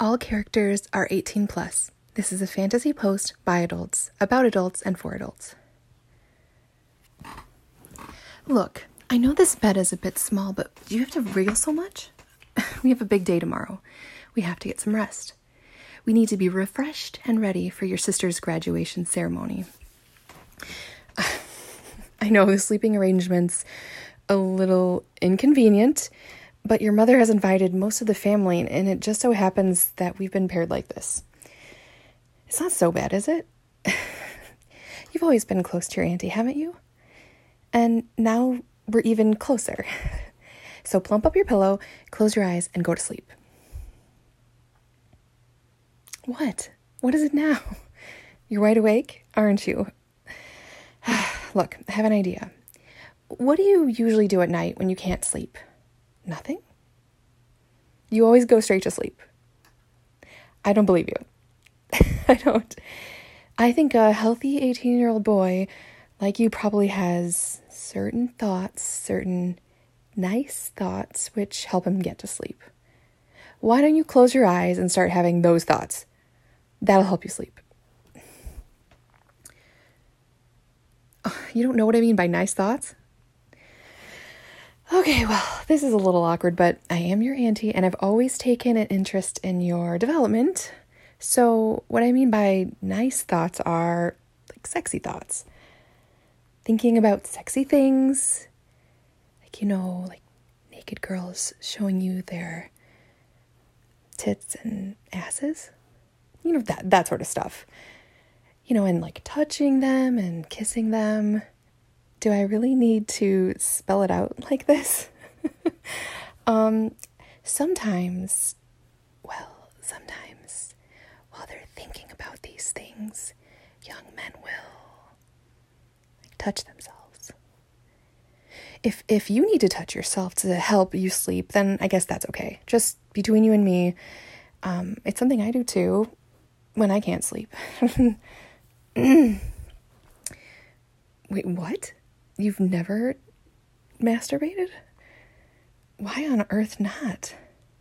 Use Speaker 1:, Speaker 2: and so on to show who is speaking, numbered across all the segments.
Speaker 1: All characters are 18 plus. This is a fantasy post by adults, about adults, and for adults. Look, I know this bed is a bit small, but do you have to wriggle so much? We have a big day tomorrow. We have to get some rest. We need to be refreshed and ready for your sister's graduation ceremony. I know the sleeping arrangement's a little inconvenient, but your mother has invited most of the family, and it just so happens that we've been paired like this. It's not so bad, is it? You've always been close to your auntie, haven't you? And now we're even closer. So plump up your pillow, close your eyes, and go to sleep. What? What is it now? You're wide awake, aren't you? Look, I have an idea. What do you usually do at night when you can't sleep? Nothing? You always go straight to sleep. I don't believe you. I don't. I think a healthy 18-year-old boy like you probably has certain thoughts, certain nice thoughts, which help him get to sleep. Why don't you close your eyes and start having those thoughts? That'll help you sleep. Oh, you don't know what I mean by nice thoughts? Okay, well, this is a little awkward, but I am your auntie, and I've always taken an interest in your development. So what I mean by nice thoughts are like sexy thoughts. Thinking about sexy things, like naked girls showing you their tits and asses. That sort of stuff. And like touching them and kissing them. Do I really need to spell it out like this? Sometimes while they're thinking about these things, young men will touch themselves. If you need to touch yourself to help you sleep, then I guess that's okay. Just between you and me, it's something I do too when I can't sleep. Wait, what? You've never masturbated? Why on earth not?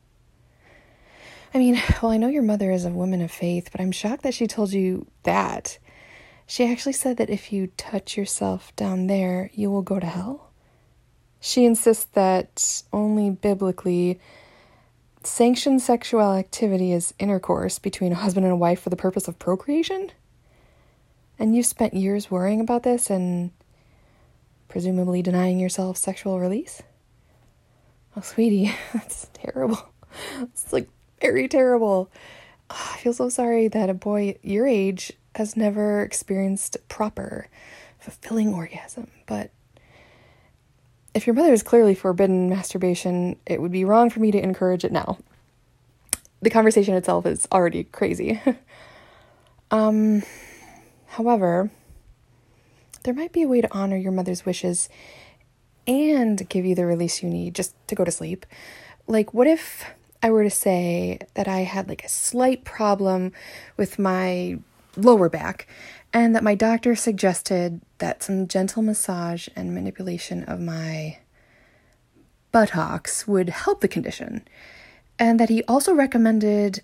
Speaker 1: I know your mother is a woman of faith, but I'm shocked that she told you that. She actually said that if you touch yourself down there, you will go to hell. She insists that only biblically sanctioned sexual activity is intercourse between a husband and a wife for the purpose of procreation? And you've spent years worrying about this and presumably denying yourself sexual release? Oh, sweetie, that's terrible. It's very terrible. I feel so sorry that a boy your age has never experienced proper, fulfilling orgasm. But if your mother has clearly forbidden masturbation, it would be wrong for me to encourage it now. The conversation itself is already crazy. However, there might be a way to honor your mother's wishes and give you the release you need just to go to sleep. What if I were to say that I had a slight problem with my lower back and that my doctor suggested that some gentle massage and manipulation of my buttocks would help the condition, and that he also recommended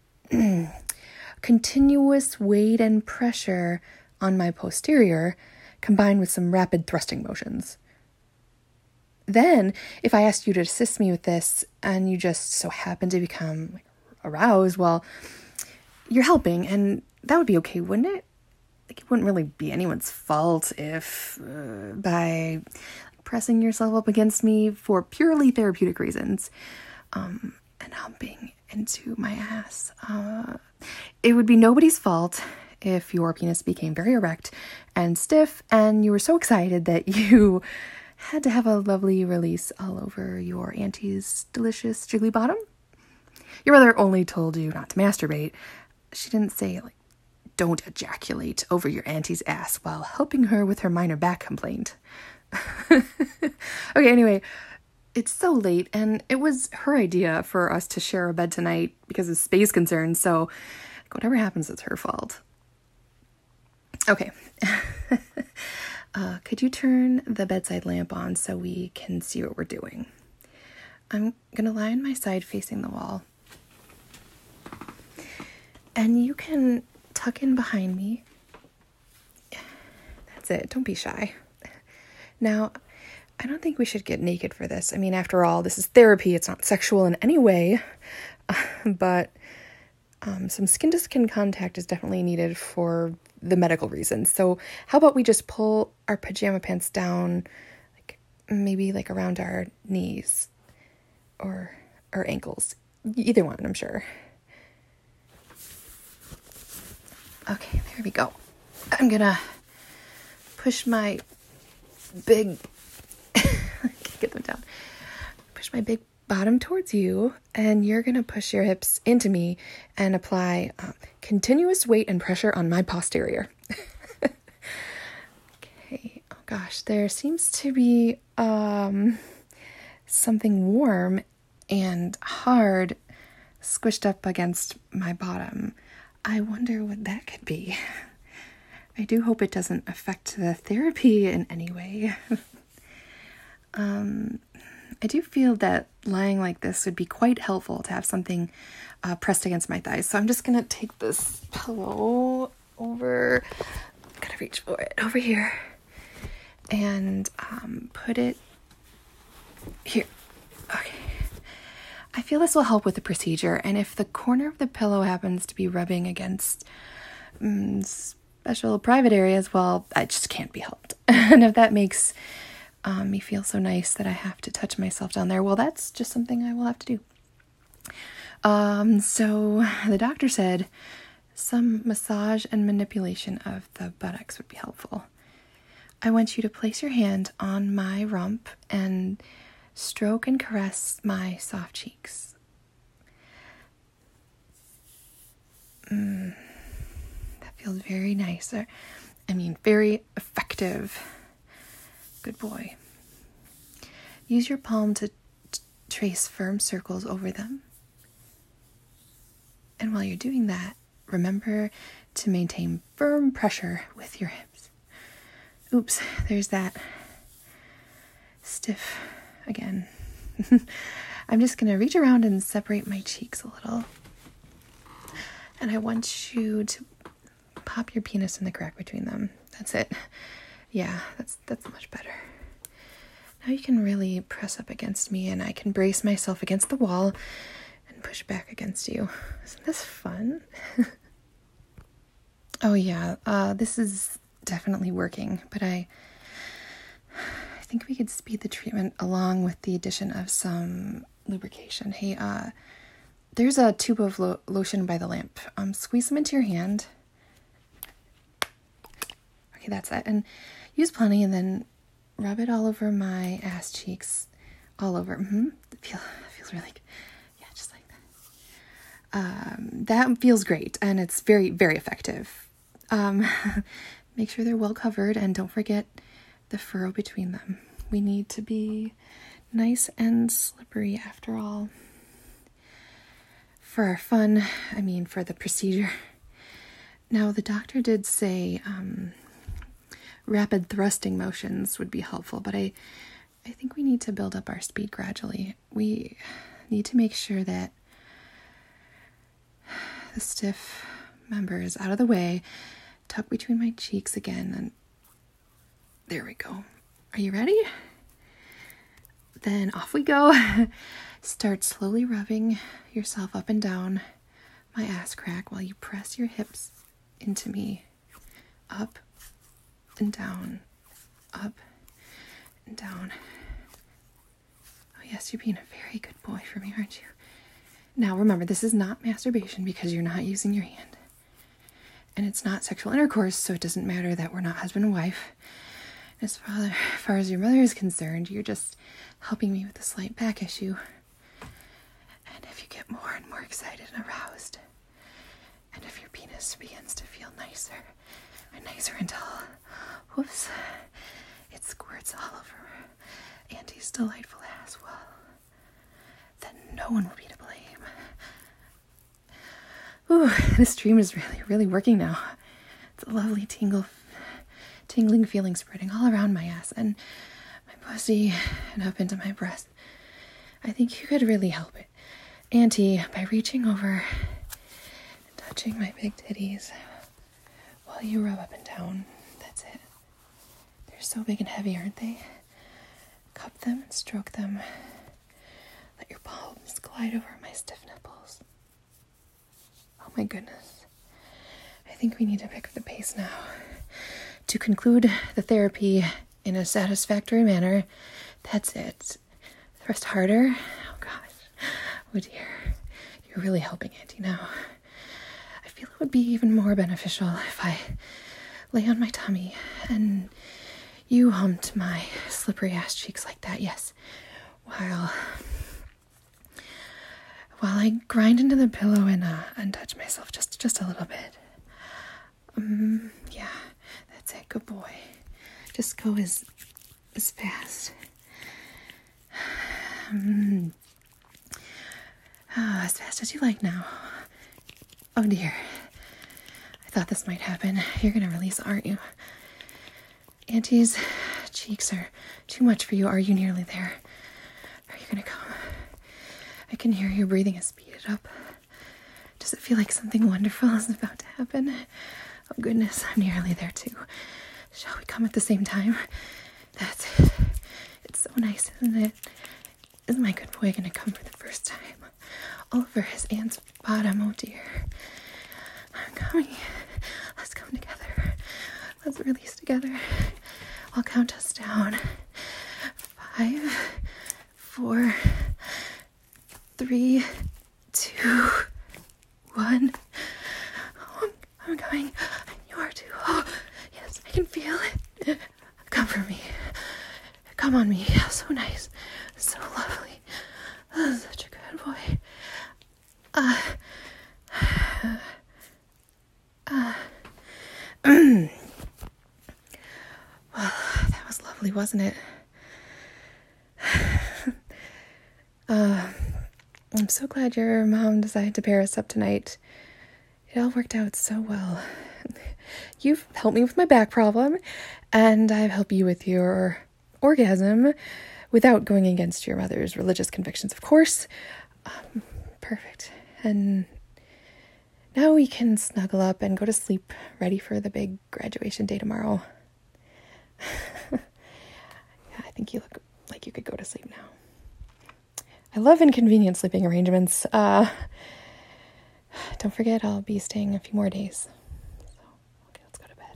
Speaker 1: continuous weight and pressure on my posterior combined with some rapid thrusting motions. Then, if I asked you to assist me with this and you just so happen to become aroused, well, you're helping, and that would be okay, wouldn't it? It wouldn't really be anyone's fault if, by pressing yourself up against me for purely therapeutic reasons, and humping into my ass, it would be nobody's fault if your penis became very erect and stiff, and you were so excited that you had to have a lovely release all over your auntie's delicious jiggly bottom. Your mother only told you not to masturbate. She didn't say, don't ejaculate over your auntie's ass while helping her with her minor back complaint. Okay, anyway, it's so late, and it was her idea for us to share a bed tonight because of space concerns, so whatever happens, it's her fault. Okay. Could you turn the bedside lamp on so we can see what we're doing? I'm going to lie on my side facing the wall. And you can tuck in behind me. That's it. Don't be shy. Now, I don't think we should get naked for this. I mean, after all, this is therapy. It's not sexual in any way. But some skin-to-skin contact is definitely needed for the medical reasons. So how about we just pull our pajama pants down, maybe around our knees or our ankles. Either one, I'm sure. Okay, there we go. I'm gonna push my big, get them down. Push my big bottom towards you, and you're gonna push your hips into me and apply continuous weight and pressure on my posterior. Okay. Oh gosh, there seems to be something warm and hard squished up against my bottom. I wonder what that could be. I do hope it doesn't affect the therapy in any way. I do feel that lying like this would be quite helpful to have something pressed against my thighs. So I'm just going to take this pillow over, gotta reach for it, over here, and put it here. Okay. I feel this will help with the procedure, and if the corner of the pillow happens to be rubbing against special private areas, well, I just can't be helped. And if that makes me feel so nice that I have to touch myself down there, well, that's just something I will have to do. So the doctor said some massage and manipulation of the buttocks would be helpful. I want you to place your hand on my rump and stroke and caress my soft cheeks. That feels very nice. Very effective. Good boy. Use your palm to trace firm circles over them. And while you're doing that, remember to maintain firm pressure with your hips. Oops, there's that stiff again. I'm just going to reach around and separate my cheeks a little. And I want you to pop your penis in the crack between them. That's it. Yeah, that's much better. Now you can really press up against me, and I can brace myself against the wall and push back against you. Isn't this fun? Oh yeah, this is definitely working, but I think we could speed the treatment along with the addition of some lubrication. Hey, there's a tube of lotion by the lamp. Squeeze them into your hand. Okay, that's it. And use plenty, and then rub it all over my ass cheeks. All over. It feels really good. Yeah, just like that. That feels great, and it's very, very effective. Make sure they're well covered, and don't forget the furrow between them. We need to be nice and slippery after all. For our fun, for the procedure. Now, the doctor did say rapid thrusting motions would be helpful, but I think we need to build up our speed gradually. We need to make sure that the stiff member is out of the way. Tuck between my cheeks again, and there we go. Are you ready? Then off we go. Start slowly rubbing yourself up and down my ass crack while you press your hips into me. Up and down, up and down. Oh yes, you're being a very good boy for me, aren't you? Now remember, this is not masturbation because you're not using your hand. And it's not sexual intercourse, so it doesn't matter that we're not husband and wife. As far as your mother is concerned, you're just helping me with a slight back issue. And if you get more and more excited and aroused, and if your penis begins to feel nicer and nicer until, whoops, it squirts all over Auntie's delightful ass, well, then no one will be to blame. Ooh, this dream is really, really working now. It's a lovely tingling feeling spreading all around my ass and my pussy and up into my breast. I think you could really help it, Auntie, by reaching over and touching my big titties while you rub up and down. That's it. They're so big and heavy, aren't they? Cup them and stroke them. Let your palms glide over my stiff nipples. Oh my goodness. I think we need to pick up the pace now. To conclude the therapy in a satisfactory manner, that's it. Thrust harder. Oh gosh. Oh dear. You're really helping Auntie now. I feel it would be even more beneficial if I lay on my tummy and you humped my slippery ass cheeks like that, yes. While I grind into the pillow and touch myself just a little bit. Yeah, that's it. Good boy. Just go as fast. As fast as you like now. Oh dear. I thought this might happen. You're gonna release, aren't you? Auntie's cheeks are too much for you. Are you nearly there? Are you gonna come? I can hear your breathing has speeded up. Does it feel like something wonderful is about to happen? Oh goodness, I'm nearly there too. Shall we come at the same time? That's it. It's so nice, isn't it? Is my good boy gonna come for the first time? All over his aunt's bottom, oh dear. I'm coming. Let's come together. Let's release together. I'll count us down. 5, 4, 3, 2, 1. Oh, I'm coming. You are too. Oh, yes, I can feel it. Come for me. Come on me. So nice. So lovely. Oh, such a good boy. Well, that was lovely, wasn't it? I'm so glad your mom decided to pair us up tonight. It all worked out so well. You've helped me with my back problem, and I've helped you with your orgasm without going against your mother's religious convictions, of course. Perfect. And now we can snuggle up and go to sleep, ready for the big graduation day tomorrow. Yeah, I think you look like you could go to sleep now. I love inconvenient sleeping arrangements. Don't forget, I'll be staying a few more days. So, okay, let's go to bed.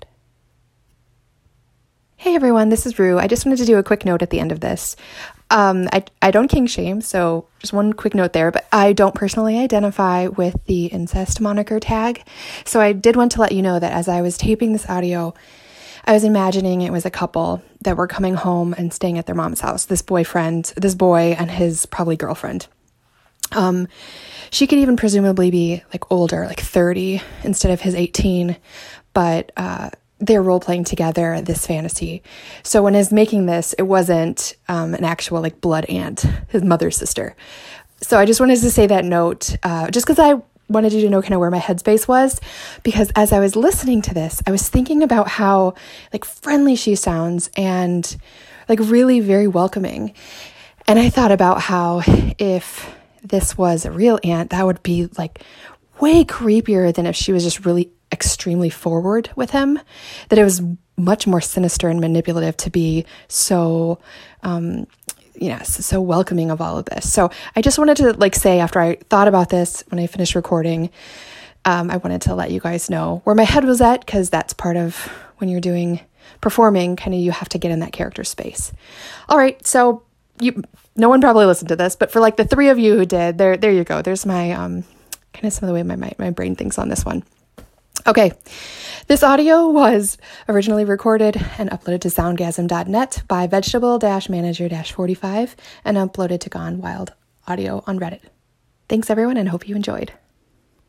Speaker 1: Hey everyone, this is Rue. I just wanted to do a quick note at the end of this. I don't kink shame, so just one quick note there, but I don't personally identify with the incest moniker tag. So I did want to let you know that as I was taping this audio, I was imagining it was a couple that were coming home and staying at their mom's house. This boy and his probably girlfriend. She could even presumably be like older, like 30 instead of his 18, but they're role-playing together this fantasy. So when I was making this, it wasn't an actual like blood aunt, his mother's sister. So I just wanted to say that note, just because I wanted you to know kind of where my headspace was, because as I was listening to this, I was thinking about how like friendly she sounds and like really very welcoming. And I thought about how if this was a real aunt, that would be like way creepier than if she was just really extremely forward with him, that it was much more sinister and manipulative to be so, so welcoming of all of this. So I just wanted to like say, after I thought about this, when I finished recording, I wanted to let you guys know where my head was at, because that's part of when you're performing, kind of you have to get in that character space. All right, so no one probably listened to this, but for like the 3 of you who did, there you go. There's my kind of some of the way my brain thinks on this one. Okay, this audio was originally recorded and uploaded to soundgasm.net by vegetable-manager-45 and uploaded to Gone Wild Audio on Reddit. Thanks everyone, and hope you enjoyed.